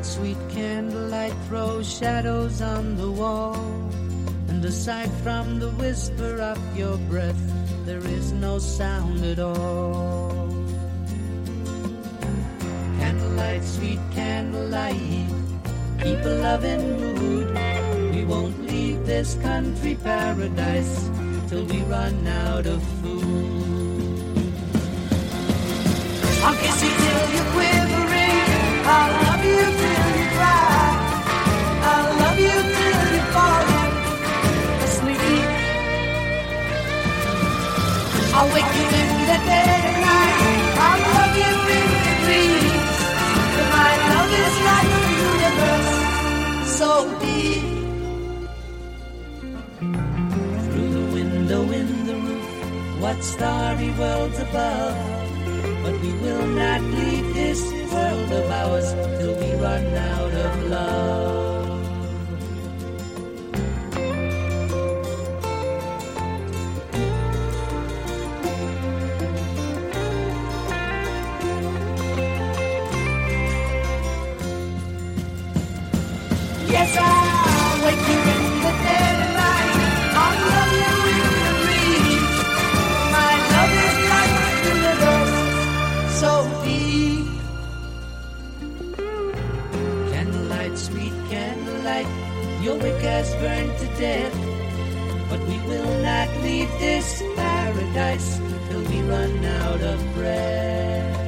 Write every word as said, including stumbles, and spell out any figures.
sweet candlelight throws shadows on the wall, and aside from the whisper of your breath, there is no sound at all. Candlelight, sweet candlelight, keep a loving mood. We won't leave this country paradise till we run out of food. I'll kiss you till you're quivering, I'll love you till you cry, I'll love you till you're falling asleep. I'll wake you in the dead of night, I'll love you in your dreams. But my love is like the universe, so deep. Through the window in the roof, what starry worlds above. But we will not leave this world of ours till we run out of love. Yes, I'll wake you in the dead of night, I'll love you in the dreams. My love is like the universe, so deep. Candlelight, sweet candlelight, your wick has burned to death. But we will not leave this paradise till we run out of breath.